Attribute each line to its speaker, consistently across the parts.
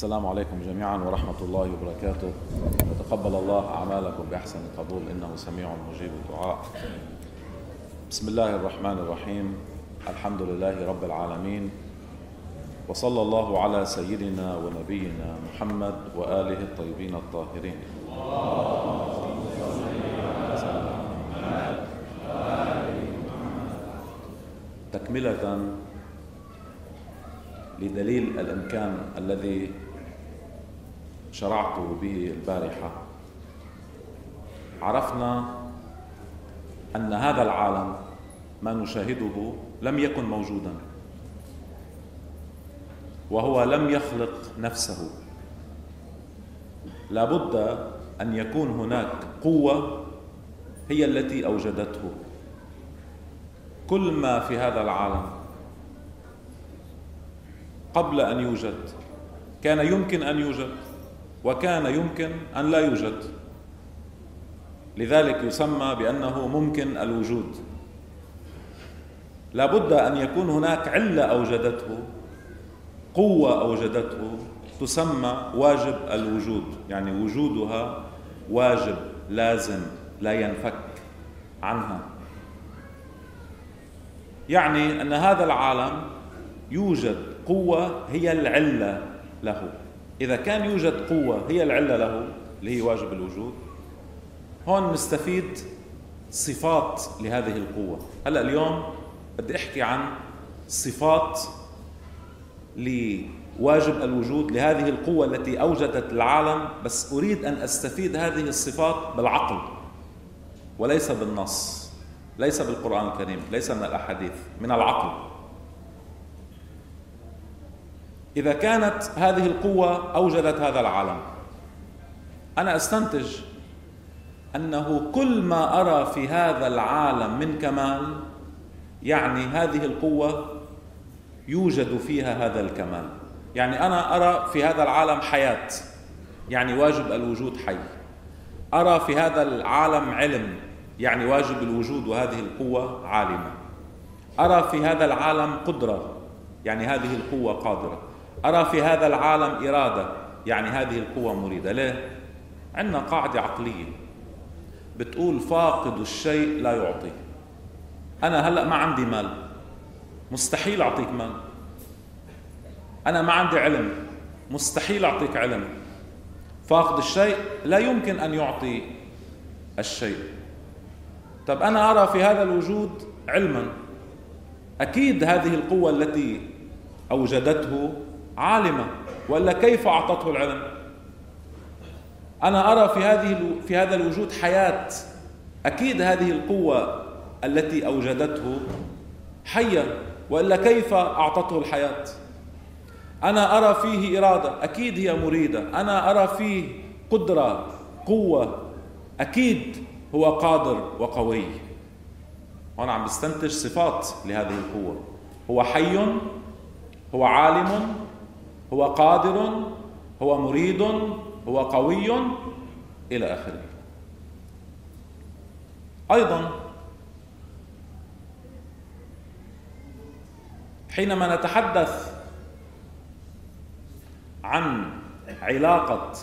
Speaker 1: السلام عليكم جميعا ورحمة الله وبركاته. وتقبل الله أعمالكم بأحسن قبول إنه سميع مجيب الدعاء. بسم الله الرحمن الرحيم. الحمد لله رب العالمين، وصلى الله على سيدنا ونبينا محمد وآله الطيبين الطاهرين. تكملة لدليل الإمكان الذي شرعت به البارحة، عرفنا أن هذا العالم ما نشاهده لم يكن موجودا، وهو لم يخلق نفسه. لا بد أن يكون هناك قوة هي التي أوجدته. كل ما في هذا العالم قبل أن يوجد كان يمكن أن يوجد، وكان يمكن أن لا يوجد، لذلك يسمى بأنه ممكن الوجود. لا بد أن يكون هناك علة أوجدته، قوة أوجدته، تسمى واجب الوجود، يعني وجودها واجب لازم لا ينفك عنها. يعني أن هذا العالم يوجد قوة هي العلة له. إذا كان يوجد قوة هي العلة له اللي هي واجب الوجود، هون نستفيد صفات لهذه القوة. هلأ اليوم بدي أحكي عن صفات لواجب الوجود لهذه القوة التي أوجدت العالم، بس أريد أن أستفيد هذه الصفات بالعقل وليس بالنص، ليس بالقرآن الكريم، ليس من الأحاديث، من العقل. إذا كانت هذه القوة أوجدت هذا العالم، أنا أستنتج أنه كل ما أرى في هذا العالم من كمال، يعني هذه القوة يوجد فيها هذا الكمال. يعني أنا أرى في هذا العالم حياة، يعني واجب الوجود حي. أرى في هذا العالم علم، يعني واجب الوجود وهذه القوة عالمة. أرى في هذا العالم قدرة، يعني هذه القوة قادرة. أرى في هذا العالم إرادة، يعني هذه القوة مريدة. ليه؟ عندنا قاعدة عقلية بتقول فاقد الشيء لا يعطيه. أنا هلأ ما عندي مال، مستحيل أعطيك مال. أنا ما عندي علم، مستحيل أعطيك علم. فاقد الشيء لا يمكن أن يعطي الشيء. طب أنا أرى في هذا الوجود علما، أكيد هذه القوة التي أوجدته عالمة، وإلا كيف أعطته العلم؟ أنا أرى في هذا الوجود حياة، أكيد هذه القوة التي أوجدته حية، وإلا كيف أعطته الحياة؟ أنا أرى فيه إرادة، أكيد هي مريدة. أنا أرى فيه قدرة، قوة، أكيد هو قادر وقوي. وأنا عم بستنتج صفات لهذه القوة. هو حي، هو عالم، هو قادر، هو مريد، هو قوي، إلى آخره. أيضا حينما نتحدث عن علاقة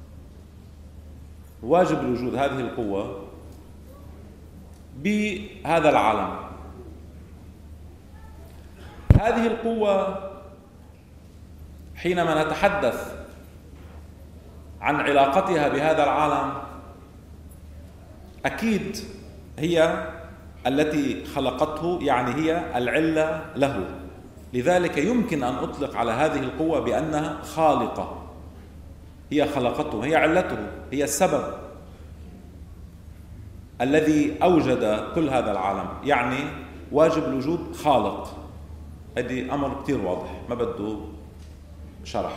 Speaker 1: واجب الوجود هذه القوة بهذا العالم، هذه القوة حينما نتحدث عن علاقتها بهذا العالم أكيد هي التي خلقته، يعني هي العلة له. لذلك يمكن أن أطلق على هذه القوة بأنها خالقة. هي خلقته، هي علته، هي السبب الذي أوجد كل هذا العالم. يعني واجب الوجود خالق. هذه أمر كتير واضح ما بده شرح.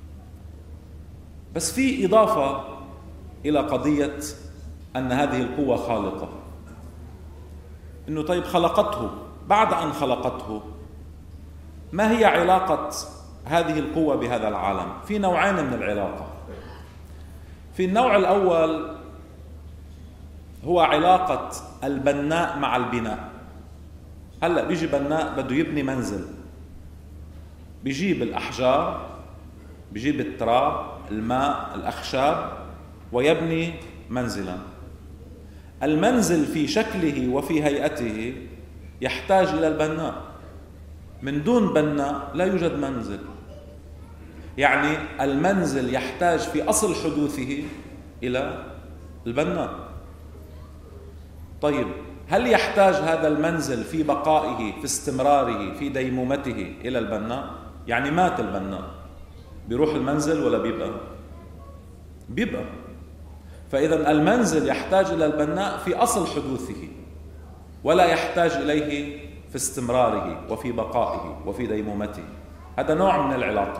Speaker 1: بس في إضافة إلى قضية أن هذه القوة خالقة، إنه طيب خلقته، بعد أن خلقته ما هي علاقة هذه القوة بهذا العالم؟ في نوعين من العلاقة. في النوع الأول هو علاقة البناء مع البناء. هلأ بيجي بناء بده يبني منزل، بيجيب الأحجار بيجيب التراب، الماء، الأخشاب ويبني منزلا. المنزل في شكله وفي هيئته يحتاج إلى البناء، من دون بناء لا يوجد منزل. يعني المنزل يحتاج في أصل حدوثه إلى البناء. طيب هل يحتاج هذا المنزل في بقائه، في استمراره، في ديمومته إلى البناء؟ يعني مات البناء، بيروح المنزل ولا بيبقى؟ بيبقى. فإذا المنزل يحتاج إلى البناء في أصل حدوثه، ولا يحتاج إليه في استمراره وفي بقائه وفي ديمومته. هذا نوع من العلاقة.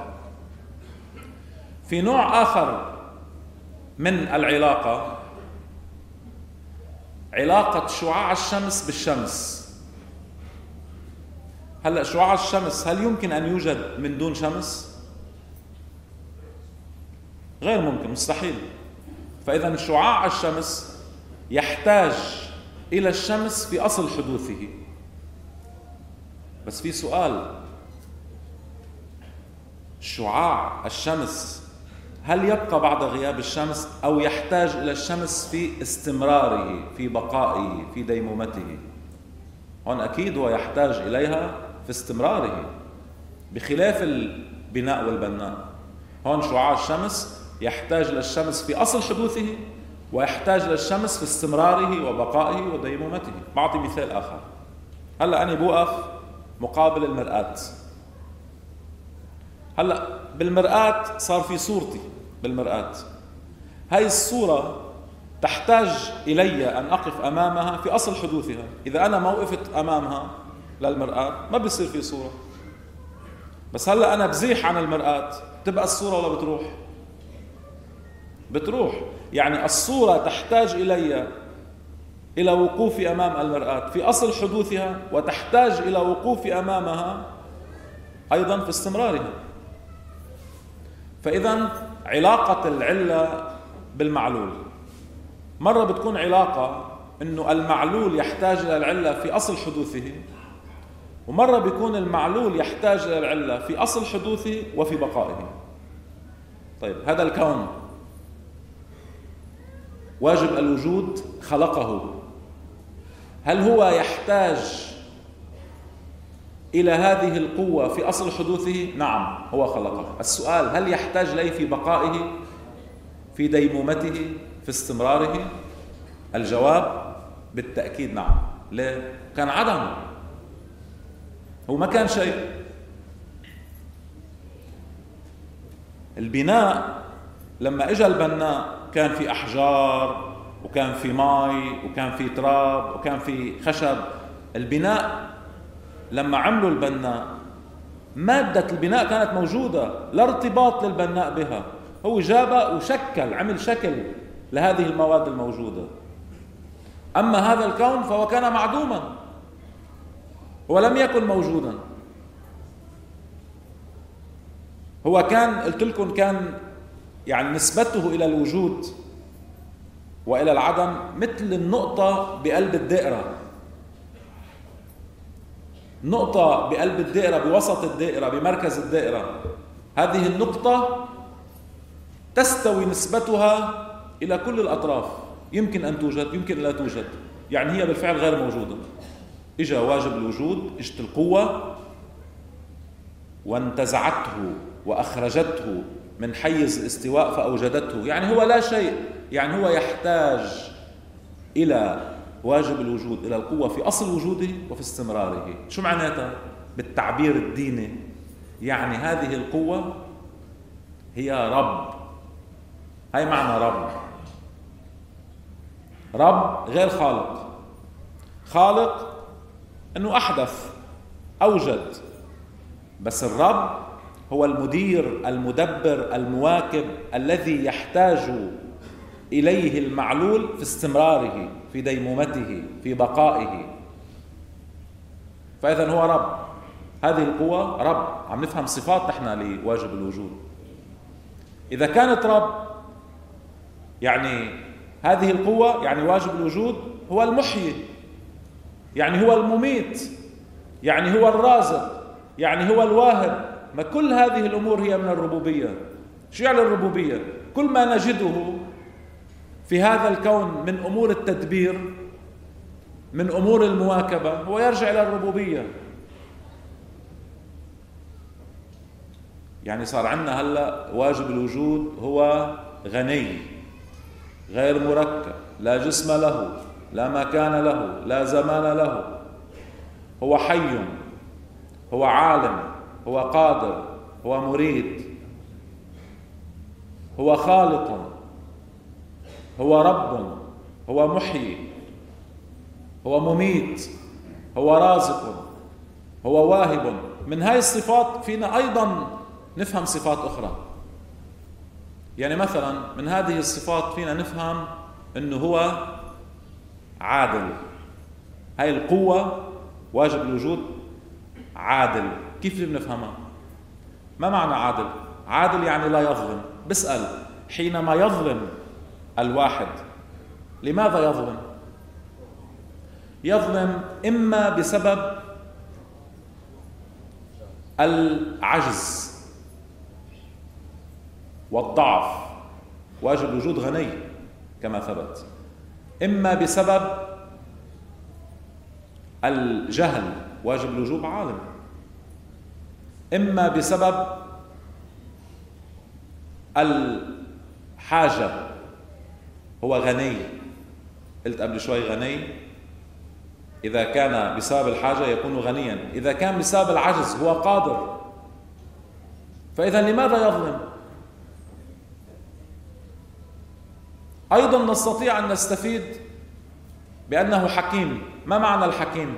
Speaker 1: في نوع آخر من العلاقة، علاقة شعاع الشمس بالشمس. هلأ شعاع الشمس هل يمكن أن يوجد من دون شمس؟ غير ممكن، مستحيل. فإذا شعاع الشمس يحتاج إلى الشمس في أصل حدوثه. بس في سؤال، شعاع الشمس هل يبقى بعد غياب الشمس أو يحتاج إلى الشمس في استمراره، في بقائه، في ديمومته؟ هون أكيد هو يحتاج إليها في استمراره، بخلاف البناء والبناء. هون شعاع الشمس يحتاج إلى الشمس في أصل حدوثه، ويحتاج إلى الشمس في استمراره وبقائه وديمومته. بعطي مثال آخر. هلأ أنا بوقف مقابل المرآة. هلأ بالمرآة صار في صورتي بالمرآة. هاي الصورة تحتاج إلي أن أقف أمامها في أصل حدوثها. إذا أنا ما وقفت أمامها للمرآة ما بيصير في صورة. بس هلأ أنا بزيح عن المرآة، تبقى الصورة ولا بتروح؟ بتروح. يعني الصورة تحتاج إلى وقوفي أمام المرآة في أصل حدوثها، وتحتاج إلى وقوفي أمامها أيضا في استمرارها. فإذا علاقة العلة بالمعلول مرة بتكون علاقة إنه المعلول يحتاج إلى العلة في أصل حدوثه، ومرة بيكون المعلول يحتاج إلى العلة في أصل حدوثه وفي بقائه. طيب هذا الكون واجب الوجود خلقه، هل هو يحتاج إلى هذه القوة في أصل حدوثه؟ نعم، هو خلقه. السؤال، هل يحتاج إليه في بقائه، في ديمومته، في استمراره؟ الجواب بالتأكيد نعم. ليه؟ كان عدم، هو ما كان شيء. البناء لما اجى البناء كان في أحجار، وكان في ماء، وكان في تراب، وكان في خشب. البناء لما عملوا البناء، مادة البناء كانت موجودة، لا ارتباط للبناء بها. هو جابها وشكل، عمل شكل لهذه المواد الموجودة. أما هذا الكون فهو كان معدوما، ولم يكن موجودا. هو كان، قلت لكم، كان يعني نسبته إلى الوجود وإلى العدم مثل النقطة بقلب الدائرة. نقطة بقلب الدائرة، بوسط الدائرة، بمركز الدائرة. هذه النقطة تستوي نسبتها إلى كل الأطراف، يمكن أن توجد، يمكن لا توجد. يعني هي بالفعل غير موجودة. إجا واجب الوجود، إجت القوة وانتزعته وأخرجته من حيز الاستواء فأوجدته. يعني هو لا شيء، يعني هو يحتاج إلى واجب الوجود، إلى القوة في أصل وجوده وفي استمراره. شو معناتها بالتعبير الديني؟ يعني هذه القوة هي رب. هاي معنى رب. رب غير خالق. خالق أنه أحدث، أوجد. بس الرب هو المدير، المدبر، المواكب، الذي يحتاج إليه المعلول في استمراره، في ديمومته، في بقائه. فإذا هو رب. هذه القوة رب. عم نفهم صفات نحن لواجب الوجود. إذا كانت رب، يعني هذه القوة، يعني واجب الوجود هو المحيي، يعني هو المميت، يعني هو الرازق، يعني هو الواهب. ما كل هذه الأمور هي من الربوبية. شو يعني الربوبية؟ كل ما نجده في هذا الكون من أمور التدبير، من أمور المواكبة، هو يرجع إلى الربوبية. يعني صار عندنا هلأ واجب الوجود هو غني غير مركب، لا جسم له، لا مكان له، لا زمان له، هو حي، هو عالم، هو قادر، هو مريد، هو خالق، هو رب، هو محيي، هو مميت، هو رازق، هو واهب. من هاي الصفات فينا أيضا نفهم صفات أخرى. يعني مثلا من هذه الصفات فينا نفهم أنه هو عادل. هاي القوة واجب الوجود عادل. كيف بنفهمها؟ ما معنى عادل؟ عادل يعني لا يظلم. بسأل، حينما يظلم الواحد لماذا يظلم؟ يظلم إما بسبب العجز والضعف، واجب الوجود غني كما ثبت، إما بسبب الجهل، واجب الوجود عالم، إما بسبب الحاجة، هو غني. قلت قبل شوي غني، إذا كان بسبب الحاجة يكون غنيا، إذا كان بسبب العجز هو قادر. فإذا لماذا يظلم؟ أيضا نستطيع أن نستفيد بأنه حكيم. ما معنى الحكيم؟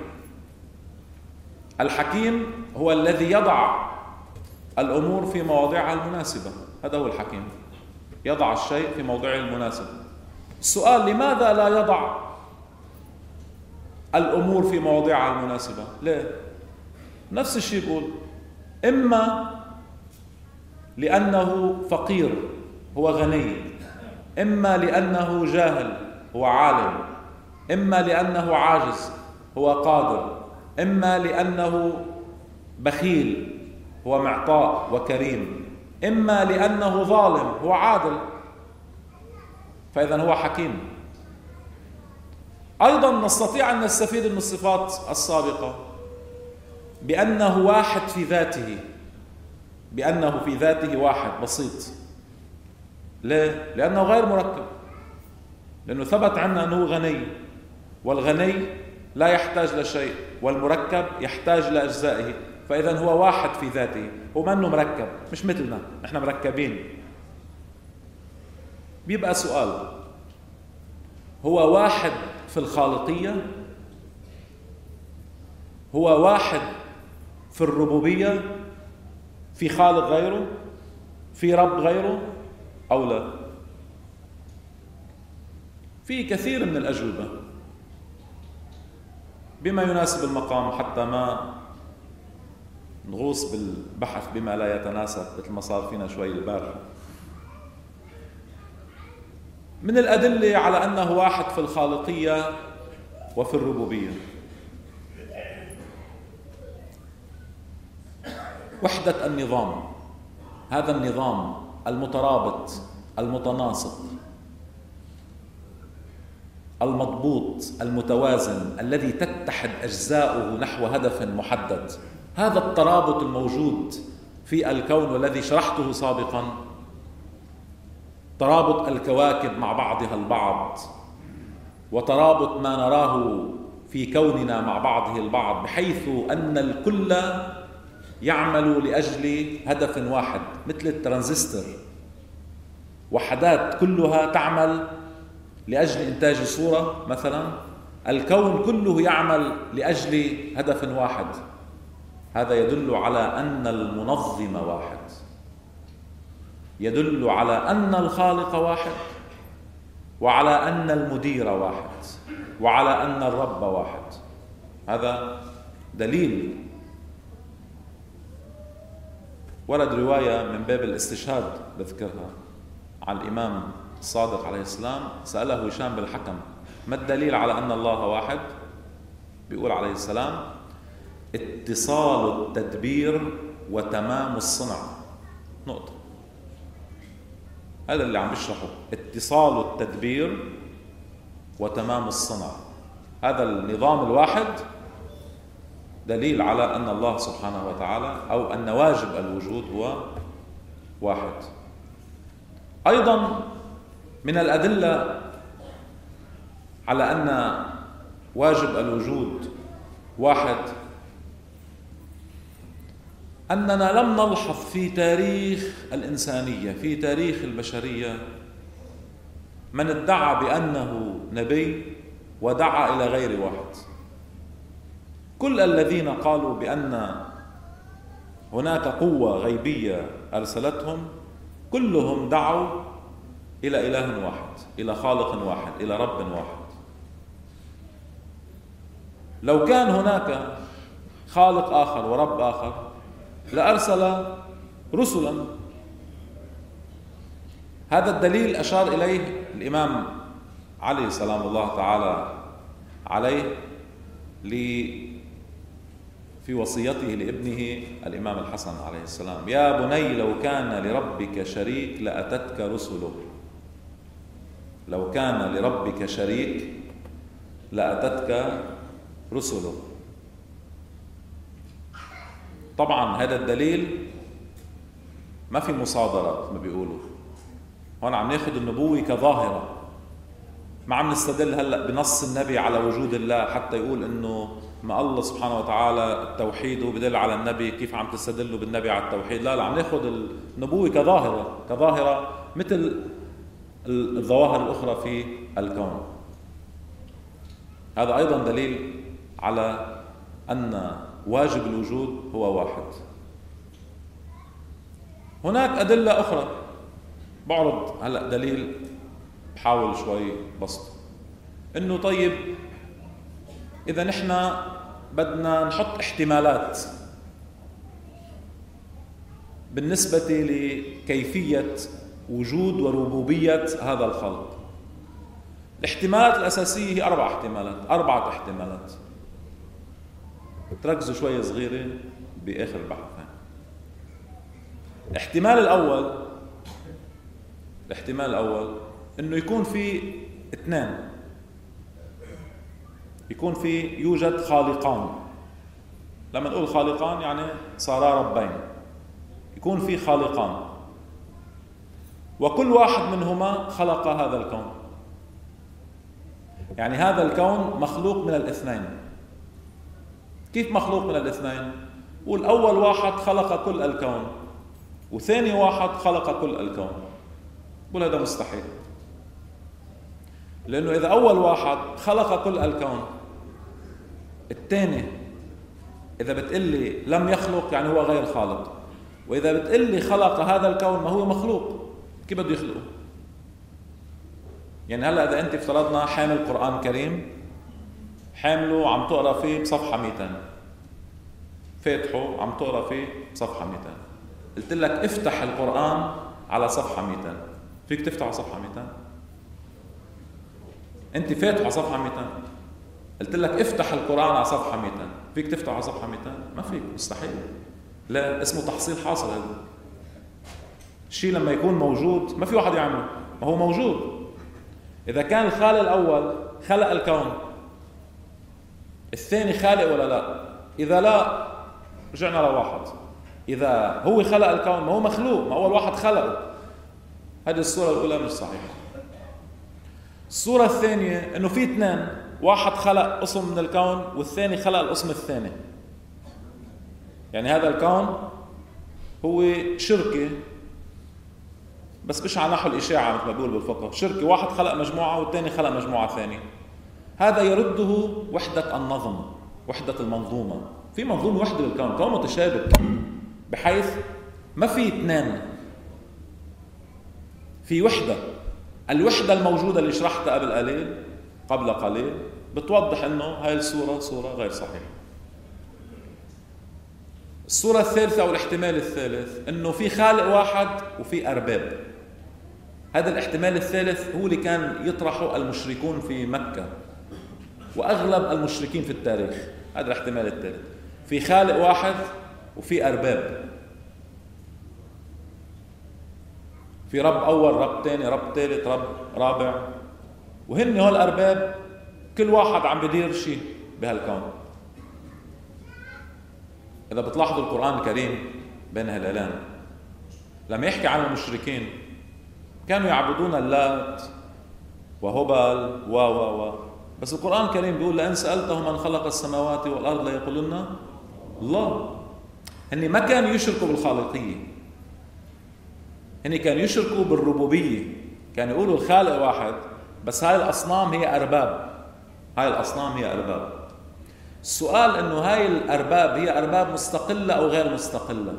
Speaker 1: الحكيم هو الذي يضع الأمور في مواضعها المناسبة، هذا هو الحكيم، يضع الشيء في موضعه المناسب. السؤال، لماذا لا يضع الأمور في مواضعها المناسبة؟ ليه؟ نفس الشيء يقول، إما لأنه فقير هو غني، إما لأنه جاهل هو عالم، إما لأنه عاجز هو قادر، إما لأنه بخيل هو معطاء وكريم، إما لأنه ظالم هو عادل. فإذا هو حكيم. أيضا نستطيع أن نستفيد من الصفات السابقة بأنه واحد في ذاته، بأنه في ذاته واحد بسيط. ليه؟ لأنه غير مركب، لأنه ثبت عنا أنه غني، والغني لا يحتاج لشيء، والمركب يحتاج لأجزائه. فإذا هو واحد في ذاته، هو منه مركب، مش مثلنا نحن مركبين. بيبقى سؤال، هو واحد في الخالقية؟ هو واحد في الربوبية؟ في خالق غيره؟ في رب غيره أو لا؟ في كثير من الأجوبة بما يناسب المقام، حتى ما نغوص بالبحث بما لا يتناسب مثل ما صار فينا شوي البارحة. من الأدلة على أنه واحد في الخالقية وفي الربوبية وحدة النظام. هذا النظام المترابط المتناسق المضبوط المتوازن الذي تتحد أجزاؤه نحو هدف محدد، هذا الترابط الموجود في الكون والذي شرحته سابقا، ترابط الكواكب مع بعضها البعض، وترابط ما نراه في كوننا مع بعضه البعض، بحيث أن الكل يعمل لأجل هدف واحد، مثل الترانزستور، وحدات كلها تعمل لأجل إنتاج صورة مثلا. الكون كله يعمل لأجل هدف واحد. هذا يدل على أن المنظم واحد، يدل على أن الخالق واحد، وعلى أن المدير واحد، وعلى أن الرب واحد. هذا دليل. ورد رواية من باب الاستشهاد بذكرها عن الإمام الصادق عليه السلام، سأله هشام بن الحكم: ما الدليل على أن الله واحد؟ بيقول عليه السلام: اتصال التدبير وتمام الصنع. نقطة. هذا اللي عم بيشرحه، اتصال التدبير وتمام الصنع. هذا النظام الواحد دليل على أن الله سبحانه وتعالى أو أن واجب الوجود هو واحد. أيضا من الأدلة على أن واجب الوجود واحد أننا لم نلحظ في تاريخ الإنسانية، في تاريخ البشرية، من ادعى بأنه نبي ودعا إلى غير واحد. كل الذين قالوا بأن هناك قوة غيبية أرسلتهم كلهم دعوا إلى إله واحد، إلى خالق واحد، إلى رب واحد. لو كان هناك خالق آخر ورب آخر لأرسل رسلا. هذا الدليل أشار إليه الإمام علي سلام الله تعالى عليه في وصيته لابنه الإمام الحسن عليه السلام: يا بني لو كان لربك شريك لأتتك رسله. لو كان لربك شريك لأتتك رسله. طبعا هذا الدليل ما في مصادرة، ما بيقولوا هون عم ناخذ النبوة كظاهرة، ما عم نستدل هلأ بنص النبي على وجود الله حتى يقول انه ما الله سبحانه وتعالى التوحيد هو بدل على النبي، كيف عم تستدلوا بالنبي على التوحيد؟ لا، عم ناخذ النبوة كظاهرة مثل الظواهر الأخرى في الكون. هذا أيضا دليل على أن واجب الوجود هو واحد. هناك أدلة أخرى، بعرض هلأ دليل بحاول شوي بسط، إنه طيب إذا نحن بدنا نحط احتمالات بالنسبة لكيفية وجود وربوبية هذا الخلق. الاحتمالات الأساسية هي أربعة احتمالات. تركزوا شوية صغيرة بآخر البحث. الاحتمال الأول إنه يكون في اثنين، يوجد خالقان. لما نقول خالقان يعني صارا ربين، يكون في خالقان وكل واحد منهما خلق هذا الكون. يعني هذا الكون مخلوق من الاثنين. كيف مخلوق من الاثنين؟ قول أول واحد خلق كل الكون وثاني واحد خلق كل الكون. قول هذا مستحيل، لأنه إذا أول واحد خلق كل الكون، الثاني إذا بتقلي لم يخلق يعني هو غير خالق، وإذا بتقلي خلق هذا الكون ما هو مخلوق، كيف بده يخلقه؟ يعني هلأ إذا أنت افترضنا حامل قرآن كريم، حامله عم تقرأ فيه بصفحة 200، فاتحه عم تقرأ فيه بصفحة 200، قلت لك افتح القرآن على صفحة 200، فيك تفتح على صفحة 200؟ أنت فاتح على صفحة 200، قلت لك افتح القرآن على صفحة 200، فيك تفتح على صفحة 200؟ ما فيك، مستحيل. لا، اسمه تحصيل حاصل. هذا الشيء لما يكون موجود ما في واحد يعمله، ما هو موجود. إذا كان الخالق الأول خلق الكون، الثاني خالق ولا لا؟ إذا لا رجعنا لواحد. إذا هو خلق الكون ما هو مخلوق، ما أول واحد خلقه. هذه الصورة الأولى مش صحيحة. الصورة الثانية إنه في اثنين، واحد خلق قسم من الكون والثاني خلق القسم الثاني. يعني هذا الكون هو شركة، بس مش على نحو الإشاعة مثل ما بيقول بالفقه، شركة، واحد خلق مجموعة والثاني خلق مجموعة ثانية. هذا يرده وحدة النظم، وحدة المنظومة. في منظومة وحدة بالكون، كون متشابك بحيث ما في اثنين، في وحدة. الوحدة الموجودة اللي شرحتها قبل قليل بتوضح انه هاي الصورة صورة غير صحيحة. الصورة الثالثة او الاحتمال الثالث انه في خالق واحد وفي ارباب. هذا الاحتمال الثالث هو اللي كان يطرحه المشركون في مكة واغلب المشركين في التاريخ. هذا الاحتمال الثالث، في خالق واحد وفي ارباب. في رب أول، رب تاني، رب ثالث، رب رابع، وهن هول الأرباب كل واحد عم بدير شيء بهالكون. إذا بتلاحظوا القرآن الكريم بين هلالين لما يحكي عن المشركين كانوا يعبدون اللات وهبل و بس القرآن الكريم بيقول لئن سألته من خلق السماوات والأرض ليقولن الله. هني ما كانوا يشركوا بالخالقية، هني كانوا يشركوا بالربوبية، كانوا يقولوا الخالق واحد بس هاي الأصنام هي أرباب، هاي الأصنام هي أرباب. السؤال إنه هاي الأرباب هي أرباب مستقلة أو غير مستقلة.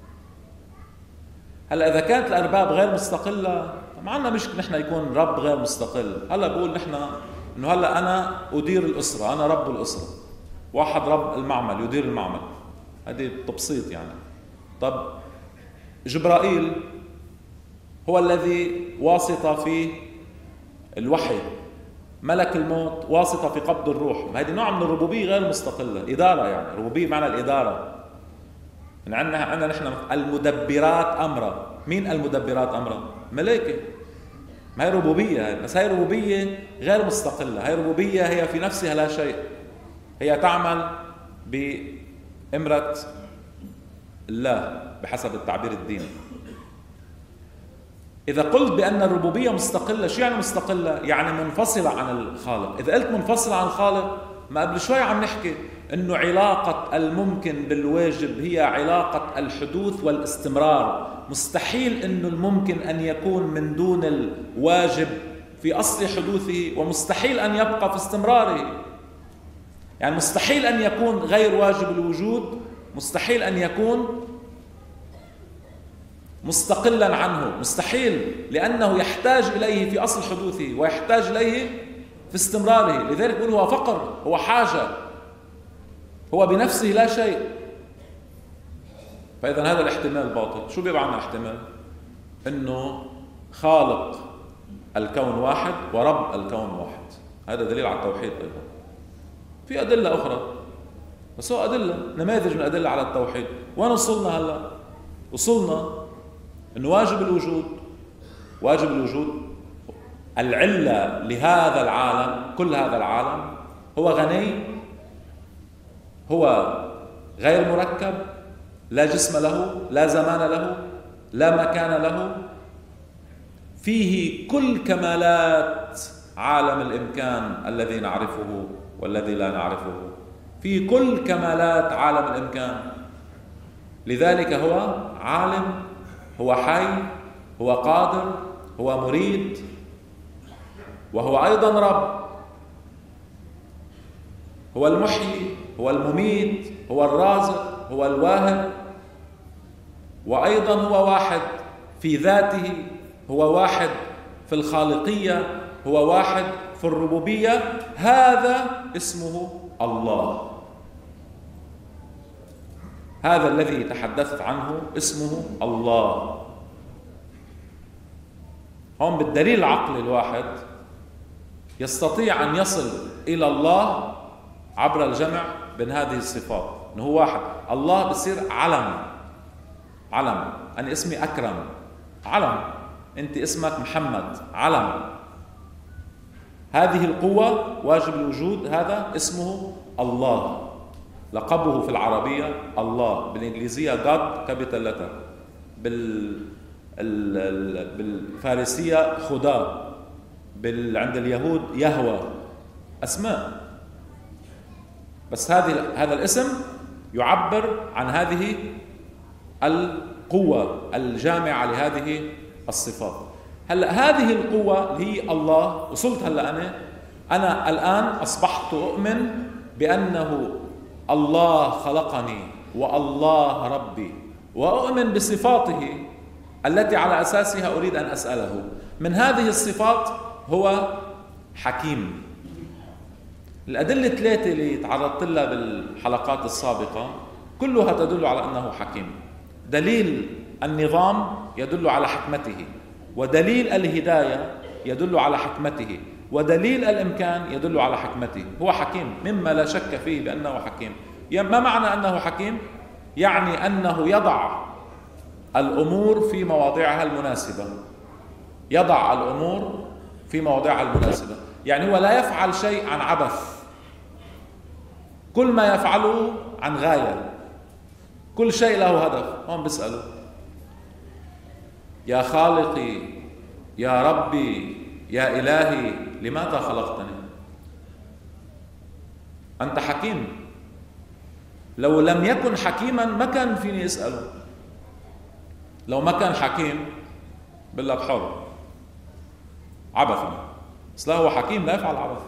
Speaker 1: هلا إذا كانت الأرباب غير مستقلة ما عندنا مشكلة نحن يكون رب غير مستقل. هلا بقول نحن إنه هلا أنا أدير الأسرة، أنا رب الأسرة، واحد رب المعمل يدير المعمل، هذه تبسيط يعني. طب جبرائيل هو الذي واسطة في الوحي، ملك الموت واسطة في قبض الروح. هذه نوع من الربوبية غير مستقلة، إدارة يعني، ربوبية معنى الإدارة. عندنا نحن المدبرات أمرا. مين المدبرات أمرا؟ ملائكة. ما هي ربوبية هاي، بس هاي ربوبية غير مستقلة، هاي ربوبية هي في نفسها لا شيء، هي تعمل بإمرة الله بحسب التعبير الديني. إذا قلت بأن الربوبية مستقلة، شو يعني مستقلة؟ يعني منفصلة عن الخالق. إذا قلت منفصلة عن الخالق، ما قبل شوي عم نحكي إنه علاقة الممكن بالواجب هي علاقة الحدوث والاستمرار. مستحيل إنه الممكن أن يكون من دون الواجب في أصل حدوثه، ومستحيل أن يبقى في استمراره. يعني مستحيل أن يكون غير واجب الوجود، مستحيل أن يكون مستقلا عنه، مستحيل، لأنه يحتاج إليه في أصل حدوثه ويحتاج إليه في استمراره. لذلك يقول هو فقر، هو حاجة، هو بنفسه لا شيء. فإذا هذا الاحتمال باطل. شو بيبقى عنا احتمال؟ إنه خالق الكون واحد ورب الكون واحد. هذا دليل على التوحيد. أيضا في أدلة أخرى، بس هو أدلة، نماذج من أدلة على التوحيد. وين وصلنا هلأ؟ وصلنا إنه واجب الوجود العلة لهذا العالم، كل هذا العالم هو غني، هو غير مركب، لا جسم له، لا زمان له، لا مكان له، فيه كل كمالات عالم الإمكان الذي نعرفه والذي لا نعرفه، فيه كل كمالات عالم الإمكان. لذلك هو عالم، هو حي، هو قادر، هو مريد، وهو أيضا رب. هو المحيي، هو المميت، هو الرازق، هو الواهب، وأيضا هو واحد في ذاته، هو واحد في الخالقية، هو واحد في الربوبية. هذا اسمه الله. هذا الذي تحدثت عنه اسمه الله. هون بالدليل العقلي الواحد يستطيع أن يصل إلى الله عبر الجمع بين هذه الصفات. إنه هو واحد. الله بصير علم. أنا اسمي أكرم، علم. أنت اسمك محمد، علم. هذه القوة واجب الوجود، هذا اسمه الله. لقبه في العربية الله، بالإنجليزية God capital letter، بالفارسية خدا، عند اليهود يهوى. أسماء، بس هذا الاسم يعبر عن هذه القوة الجامعة لهذه الصفات. هلأ هذه القوة اللي هي الله. وصلت هلأ أنا الآن أصبحت أؤمن بأنه الله خلقني والله ربي، وأؤمن بصفاته التي على أساسها أريد أن أسأله. من هذه الصفات هو حكيم. الأدلة الثلاثة اللي تعرضت لها بالحلقات السابقة كلها تدل على أنه حكيم. دليل النظام يدل على حكمته، ودليل الهداية يدل على حكمته، ودليل الإمكان يدل على حكمته. هو حكيم مما لا شك فيه بأنه حكيم. ما معنى أنه حكيم؟ يعني أنه يضع الأمور في مواضعها المناسبة. يضع الأمور في مواضعها المناسبة. يعني هو لا يفعل شيء عن عبث، كل ما يفعله عن غاية، كل شيء له هدف. هون بيسأله يا خالقي يا ربي يا إلهي لماذا خلقتني؟ أنت حكيم. لو لم يكن حكيما ما كان فيني أسأله. لو ما كان حكيم بقول لك حر عبثا، بس لا، هو حكيم لا يفعل عبث.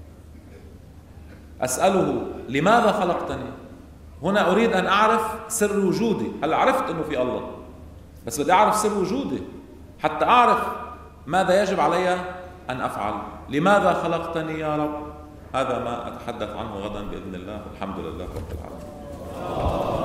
Speaker 1: أسأله لماذا خلقتني؟ هنا أريد أن أعرف سر وجودي. هلا عرفت أنه في الله، بس بدي أعرف سر وجودي حتى أعرف ماذا يجب علي أن أفعل. لماذا خلقتني يا رب؟ هذا ما أتحدث عنه غدا بإذن الله. الحمد لله رب العالمين.